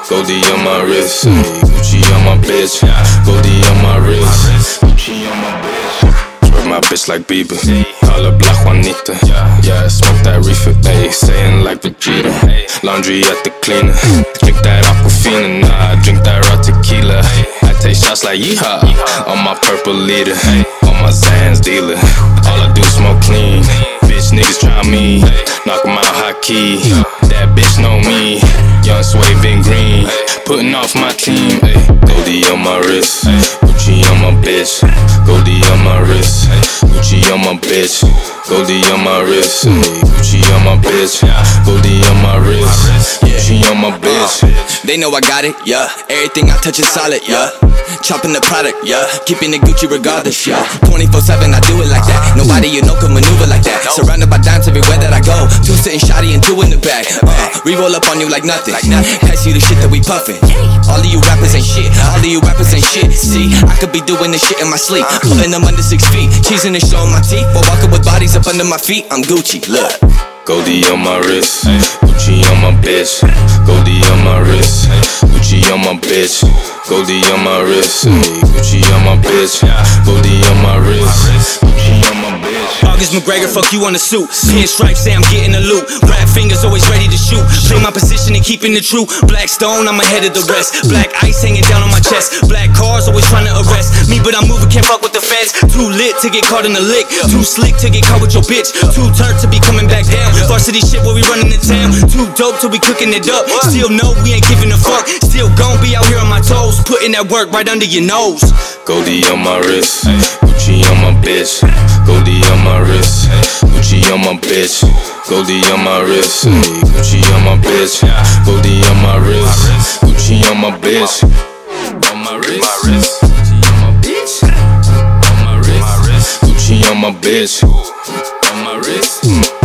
Goldie on my wrist, Gucci on my bitch, Goldie on my wrist, Gucci on my bitch. Twerk my bitch like Bieber, call her Black Juanita. Yeah, smoke that reefer, ayy, saying like Vegeta. Laundry at the cleaner, drink that Aquafina, nah, drink that raw tequila. I take shots like yeehaw, on my purple leader, on my Zans dealer. All I do is smoke clean, bitch niggas try me, knock 'em out high key. That bitch know me, young Sway Been Green, putting off my team. Goldie on my wrist, Gucci on my bitch, Goldie on my wrist, Gucci on my bitch, Goldie on my wrist, Gucci on my bitch, Goldie on my wrist, Gucci on my bitch. They know I got it, yeah. Everything I touch is solid, yeah. Chopping the product, yeah. Keeping it Gucci regardless, yeah. 24/7, I do it like that. Nobody you know can maneuver like that. Surrounded by dimes everywhere that I go. 2 sitting shoddy and 2 in the back. We roll up on you like nothing. Pass you the shit that we puffin'. All of you rappers ain't shit. All of you rappers ain't shit. See, I could be doing this shit in my sleep. Putting them under 6 feet. Cheesing and showing my teeth. While walking with bodies up under my feet. I'm Gucci, look. Goldie on my wrist, Gucci on my bitch, Goldie on my wrist, Gucci on my bitch, Goldie on my wrist, Gucci on my bitch, Goldie on my wrist, Gucci on my bitch. August McGregor, fuck you on the suit. Pinstripes say I'm getting the loot. Rap fingers always ready to shoot. Play my position and keeping it true. Black stone, I'm ahead of the rest. Black ice hanging down on my chest. Black cars always trying to arrest me, but I'm moving, can't fuck with the feds. Too lit to get caught in the lick. Too slick to get caught with your bitch. Too turned to be coming back down. Varsity shit where we running the town. Too dope till we cooking it up. Still know we ain't giving a fuck. Still gon' be out here on my toes, putting that work right under your nose. Goldie on my wrist, Gucci on my bitch, Goldie on my wrist, Gucci on my bitch, Goldie on my wrist, Gucci on my bitch, Goldie on my wrist, Gucci on my bitch, on my wrist, Gucci on my bitch, on my wrist, Gucci on my bitch, on my wrist.